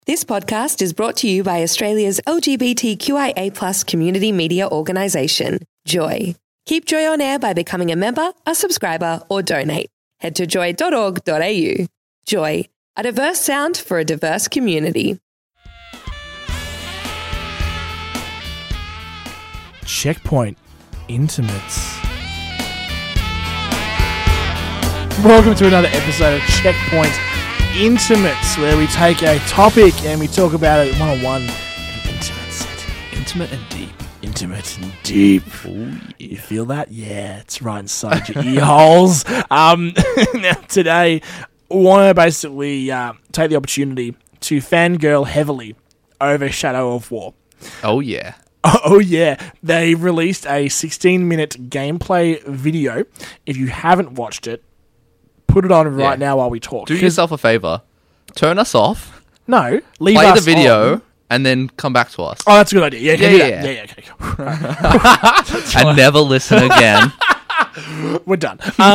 This podcast is brought to you by Australia's LGBTQIA+ community media organisation, Joy. Keep Joy on air by becoming a member, a subscriber, or donate. Head to joy.org.au. Joy, a diverse sound for a diverse community. Checkpoint Intimates. Welcome to another episode of Checkpoint Intimates, where we take a topic and we talk about it one-on-one in an intimate setting. Intimate and deep. Intimate and deep. Ooh, you feel that? Yeah, it's right inside your ear holes. Now, today, I want to basically take the opportunity to fangirl heavily over Shadow of War. Oh, yeah. Oh, yeah. They released a 16-minute gameplay video. If you haven't watched it, put it on right now while we talk. Do yourself a favour. Turn us off. No. Leave play us the video on. And then come back to us. Oh, that's a good idea. Yeah. Okay. And never listen again. We're done.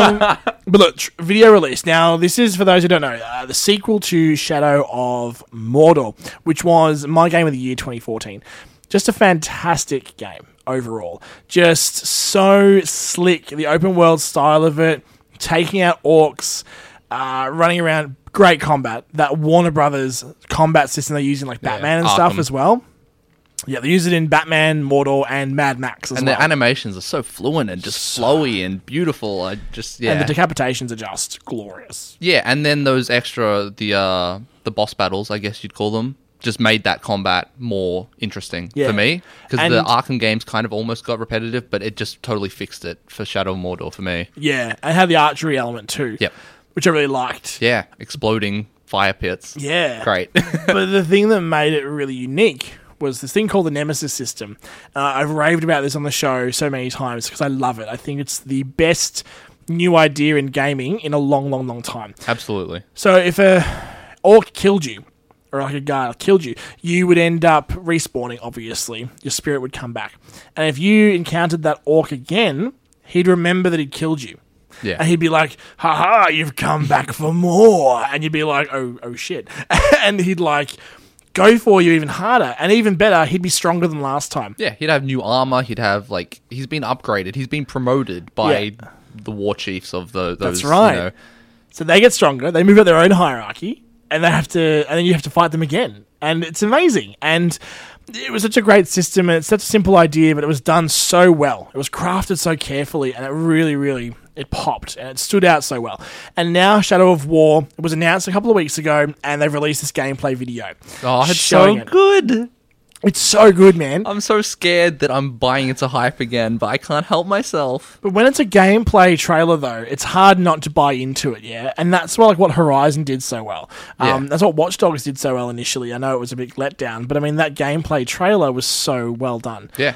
But look, video release. Now, this is, for those who don't know, the sequel to Shadow of Mordor, which was my game of the year 2014. Just a fantastic game overall. Just so slick. The open world style of it. Taking out orcs, running around, great combat. That Warner Brothers combat system they're using, like Batman and stuff as well. Yeah, they use it in Batman, Mordor, and Mad Max as well. And the animations are so fluent and just flowy and beautiful. And the decapitations are just glorious. Yeah, and then those extra, the boss battles, I guess you'd call them, just made that combat more interesting for me. Because the Arkham games kind of almost got repetitive, but it just totally fixed it for Shadow of Mordor for me. Yeah, and had the archery element too. Yep. Which I really liked. Yeah, exploding fire pits. Yeah. Great. But the thing that made it really unique was this thing called the Nemesis system. I've raved about this on the show so many times because I love it. I think it's the best new idea in gaming in a long, long, long time. Absolutely. So if a orc killed you, or like a guy killed you, you would end up respawning, obviously. Your spirit would come back. And if you encountered that orc again, he'd remember that he'd killed you. Yeah. And he'd be like, haha, you've come back for more. And you'd be like, oh shit. And he'd like go for you even harder. And even better, he'd be stronger than last time. Yeah, he'd have new armor. He'd have, like, he's been upgraded. He's been promoted by the war chiefs of those. That's right. You know. So they get stronger. They move up their own hierarchy. And then you have to fight them again. And it's amazing. And it was such a great system, and it's such a simple idea, but it was done so well. It was crafted so carefully, and it really, really, it popped, and it stood out so well. And now Shadow of War was announced a couple of weeks ago, and they've released this gameplay video. Oh, it's so good. It's so good, man. I'm so scared that I'm buying into hype again, but I can't help myself. But when it's a gameplay trailer, though, it's hard not to buy into it, yeah? And that's what Horizon did so well. That's what Watch Dogs did so well initially. I know it was a big letdown, but I mean, that gameplay trailer was so well done. Yeah.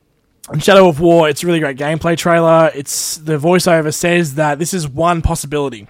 And Shadow of War, it's a really great gameplay trailer. The voiceover says that this is one possibility.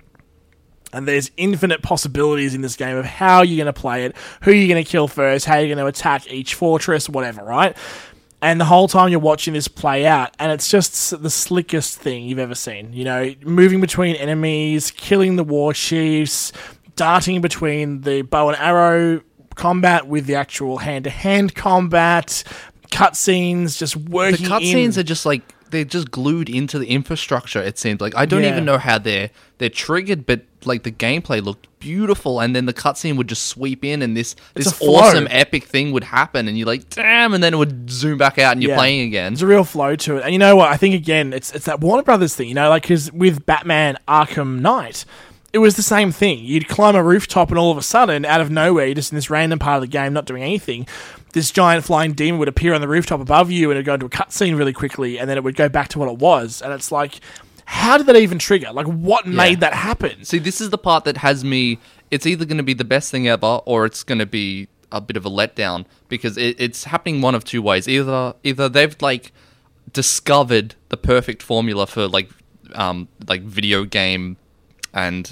And there's infinite possibilities in this game of how you're going to play it, who you're going to kill first, how you're going to attack each fortress, whatever, right? And the whole time you're watching this play out, and it's just the slickest thing you've ever seen. You know, moving between enemies, killing the war chiefs, darting between the bow and arrow combat with the actual hand-to-hand combat, cutscenes, just working The cutscenes are just like, they're just glued into the infrastructure, it seems like. I don't even know how they're triggered, but like the gameplay looked beautiful, and then the cutscene would just sweep in, and this awesome epic thing would happen, and you're like, damn, and then it would zoom back out and you're playing again. There's a real flow to it. And you know what? I think, again, it's that Warner Brothers thing, you know, like, because with Batman Arkham Knight, it was the same thing. You'd climb a rooftop, and all of a sudden, out of nowhere, you're just in this random part of the game not doing anything, this giant flying demon would appear on the rooftop above you, and it'd go into a cutscene really quickly, and then it would go back to what it was. And it's like, how did that even trigger? Like, what made that happen? See, this is the part that has me... It's either going to be the best thing ever, or it's going to be a bit of a letdown, because it's happening one of two ways. Either they've, like, discovered the perfect formula for, like video game and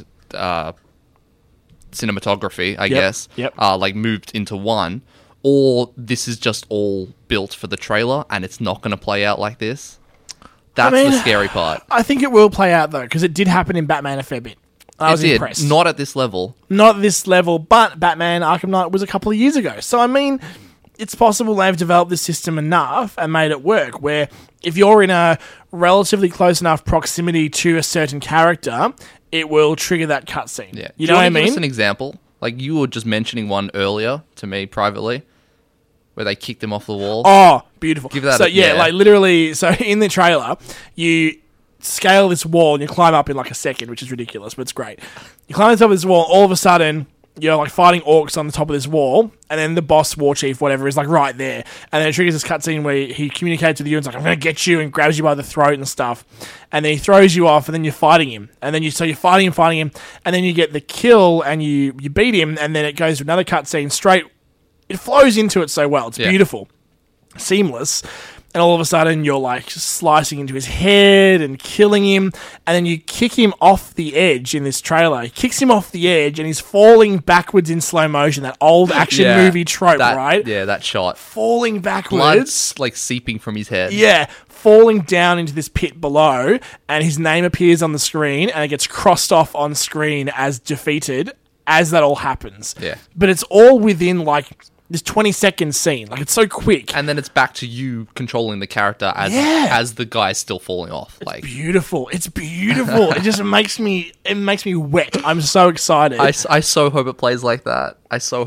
cinematography, I guess, like, moved into one, or this is just all built for the trailer, and it's not going to play out like this. That's the scary part. I think it will play out, though, because it did happen in Batman a fair bit. I was it did. impressed. Not at this level. Not at this level, but Batman Arkham Knight was a couple of years ago. So, I mean, it's possible they've developed this system enough and made it work, where if you're in a relatively close enough proximity to a certain character, it will trigger that cutscene. Yeah. You know what I mean? Give us an example? Like, you were just mentioning one earlier to me privately, where they kicked him off the wall. Oh, beautiful. Give that so, a- yeah, yeah. like, literally, so in the trailer, you scale this wall and you climb up in like a second, which is ridiculous, but it's great. You climb to the top of this wall, all of a sudden, you're like fighting orcs on the top of this wall, and then the boss, war chief, whatever, is like right there. And then it triggers this cutscene where he communicates with you and is like, I'm going to get you, and grabs you by the throat and stuff. And then he throws you off, and then you're fighting him. And then so you're fighting him, and then you get the kill, and you beat him, and then it goes to another cutscene straight. It flows into it so well. It's beautiful. Seamless. And all of a sudden, you're like slicing into his head and killing him. And then you kick him off the edge in this trailer. He kicks him off the edge and he's falling backwards in slow motion. That old action movie trope, right? Yeah, that shot. Falling backwards. Blood's like seeping from his head. Yeah, falling down into this pit below. And his name appears on the screen and it gets crossed off on screen as defeated as that all happens. Yeah. But it's all within like this 20-second scene. Like, it's so quick. And then it's back to you controlling the character as the guy's still falling off. Like, Beautiful. It's beautiful. It just makes me wet. I'm so excited. I so hope it plays like that.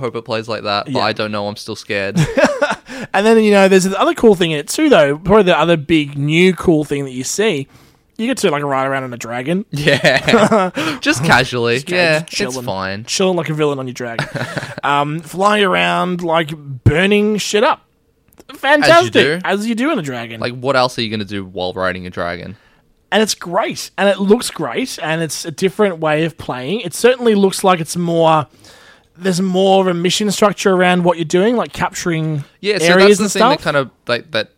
But Yeah. I don't know. I'm still scared. And then, you know, there's the other cool thing in it too, though. Probably the other big new cool thing that you see. You get to like ride around on a dragon. Yeah. Just casually. Just Yeah, chilling. it's fine. Chilling like a villain on your dragon. Flying around, like burning shit up. Fantastic. As you do on a dragon. Like, what else are you going to do while riding a dragon? And it's great. And it looks great. And it's a different way of playing. It certainly looks like it's more... There's more of a mission structure around what you're doing, like capturing Yeah, so areas that's the and thing stuff. that kind of like that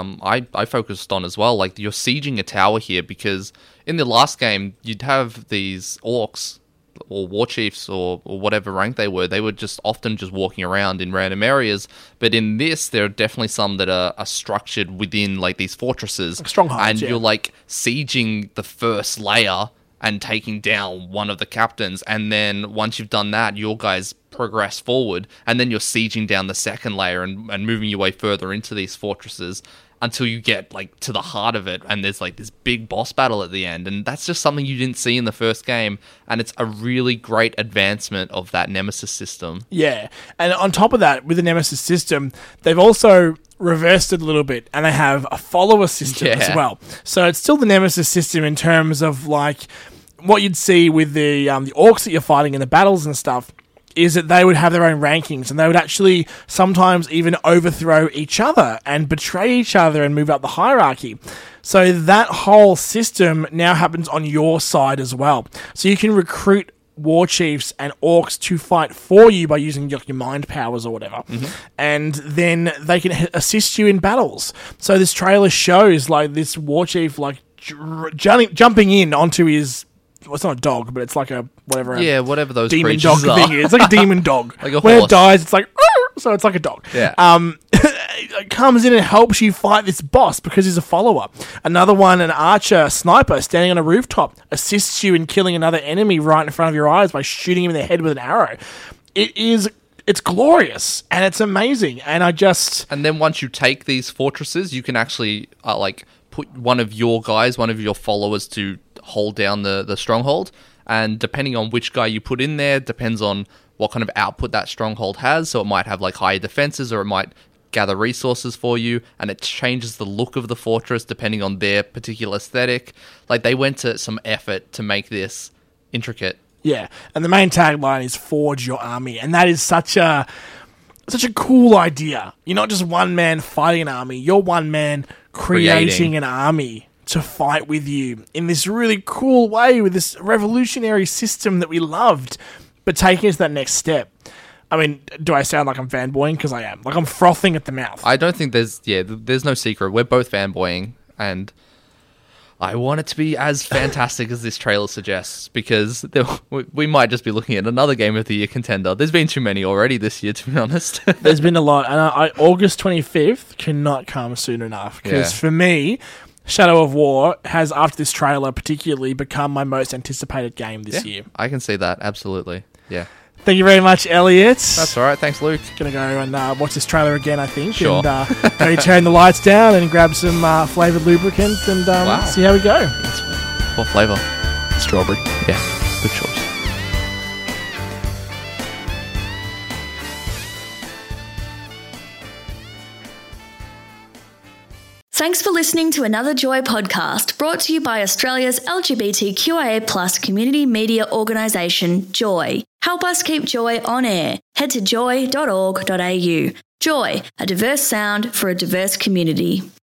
I focused on as well. Like, you're sieging a tower here because in the last game you'd have these orcs or war chiefs or whatever rank they were just often just walking around in random areas. But in this, there are definitely some that are structured within like these fortresses, Like strongholds, and yeah. you're like sieging the first layer and taking down one of the captains, and then once you've done that, your guys progress forward, and then you're sieging down the second layer and moving your way further into these fortresses until you get like to the heart of it, and there's like this big boss battle at the end, and that's just something you didn't see in the first game, and it's a really great advancement of that Nemesis system. Yeah, and on top of that, with the Nemesis system, they've also reversed it a little bit, and they have a follower system as Yeah. well. So it's still the Nemesis system in terms of like what you'd see with the orcs that you're fighting in the battles and stuff. Is that they would have their own rankings, and they would actually sometimes even overthrow each other and betray each other and move up the hierarchy. So that whole system now happens on your side as well. So you can recruit war chiefs and orcs to fight for you by using your mind powers or whatever. And then they can assist you in battles. So this trailer shows like this war chief like jumping in onto his... Well, it's not a dog, but it's like a whatever. Yeah, whatever those demon creatures dog are. thing is. It's like a demon dog. Like a when it horse. dies, it's like so it's like a dog. Yeah. It comes in and helps you fight this boss because he's a follower. Another one, an archer sniper standing on a rooftop, assists you in killing another enemy right in front of your eyes by shooting him in the head with an arrow. It's glorious and it's amazing. And And then once you take these fortresses, you can actually like put one of your guys, one of your followers to hold down the stronghold. And depending on which guy you put in there, depends on what kind of output that stronghold has. So it might have like higher defenses, or it might gather resources for you, and it changes the look of the fortress depending on their particular aesthetic. Like, they went to some effort to make this intricate. Yeah, and the main tagline is "Forge Your Army," and that is such a cool idea. You're not just one man fighting an army; you're one man creating an army to fight with you in this really cool way with this revolutionary system that we loved, but taking us to that next step. I mean, do I sound like I'm fanboying? Because I am. Like, I'm frothing at the mouth. I don't think there's no secret. We're both fanboying, and I want it to be as fantastic as this trailer suggests, because we might just be looking at another Game of the Year contender. There's been too many already this year, to be honest. There's been a lot, and August 25th cannot come soon enough, because Yeah. for me, Shadow of War has, after this trailer particularly, become my most anticipated game this year. I can see that, absolutely. Yeah. Thank you very much, Elliot. That's all right. Thanks, Luke. Gonna go and watch this trailer again, I think. Sure. And go turn the lights down and grab some flavoured lubricant and see how we go. What flavour? Strawberry. Yeah, good choice. Thanks for listening to another Joy podcast brought to you by Australia's LGBTQIA+ community media organisation, Joy. Help us keep Joy on air. Head to joy.org.au. Joy, a diverse sound for a diverse community.